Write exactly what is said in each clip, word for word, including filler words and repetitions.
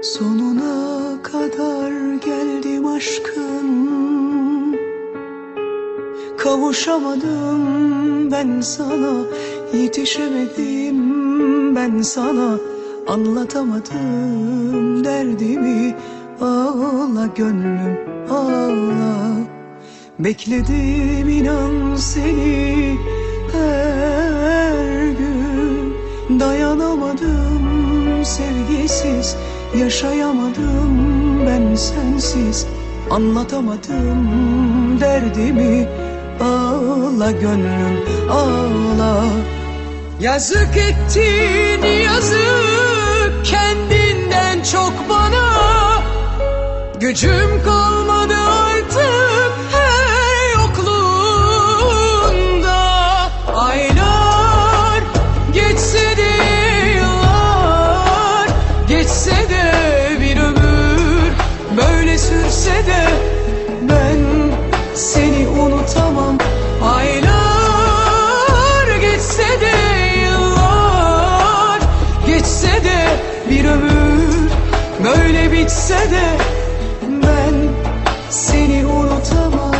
Sonuna kadar geldim aşkın, kavuşamadım ben sana, yetişemedim ben sana, anlatamadım derdimi. Ağla gönlüm ağla, bekledim inan seni her gün. Dayanamadım sevgisiz, yaşayamadım ben sensiz, anlatamadım derdimi. Ağla gönlüm ağla. Yazık ettin yazık, kendinden çok bana. Gücüm kalmadı artık her yokluğunda. Aylar geçse de yıllar geçse de bir ömür böyle sürse de ben seni unutamam. Aylar geçse de yıllar geçse de bir ömür böyle bitse de ben seni unutamam.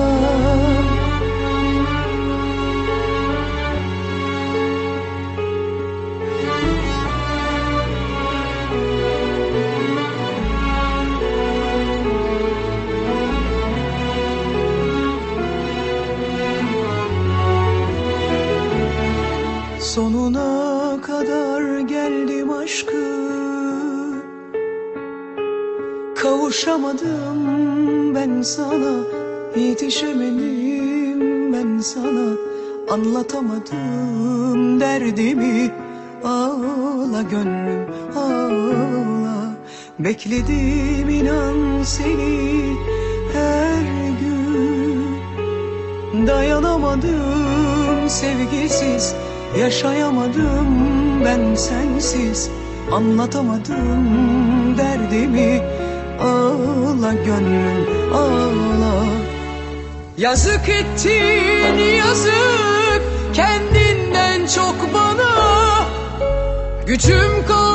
Sonuna kadar geldim aşkım, kavuşamadım ben sana, yetişemedim ben sana, anlatamadım derdimi. Ağla gönlüm ağla, bekledim inan seni her gün. Dayanamadım sevgisiz, yaşayamadım ben sensiz, anlatamadım derdimi. Ağla gönlüm ağla. Yazık ettin yazık, kendinden çok bana. Gücüm kalmadı